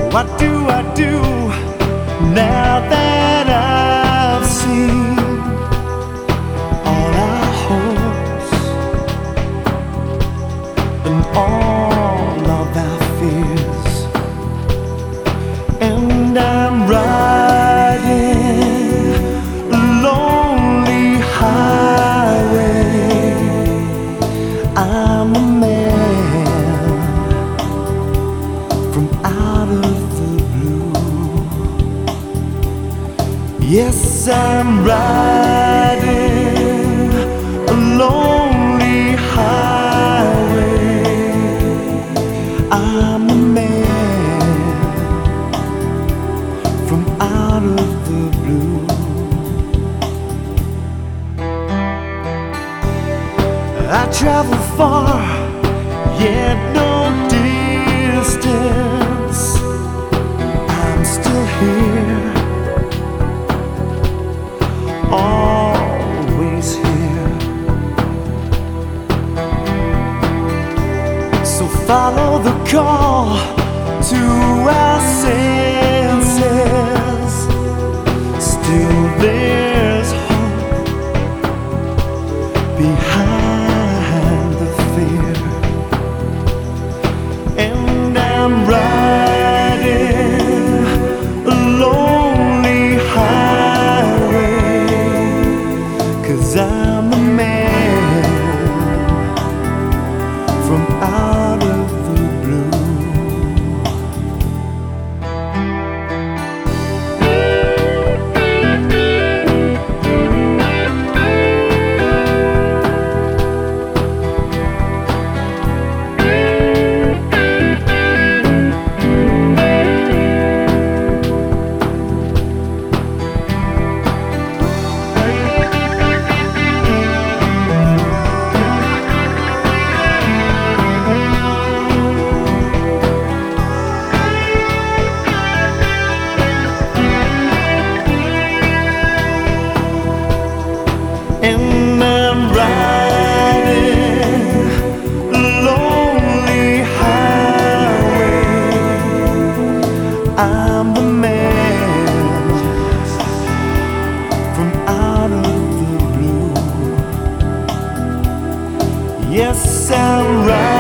What do I do now that I've seen all our hopes and all of our fears? And I'm riding a lonely highway. I'm a man from out of the blue. Yes, I'm riding a lonely highway. I'm a man from out of the blue. I travel far, yet no distance. I'm still here, always here. So follow the call to our senses. Still there's hope behind the fear. And I'm riding a lonely highway, 'cause I'm a man from out of the blue. And I'm riding a lonely highway. I'm the man from out of the blue. Yes, I'm riding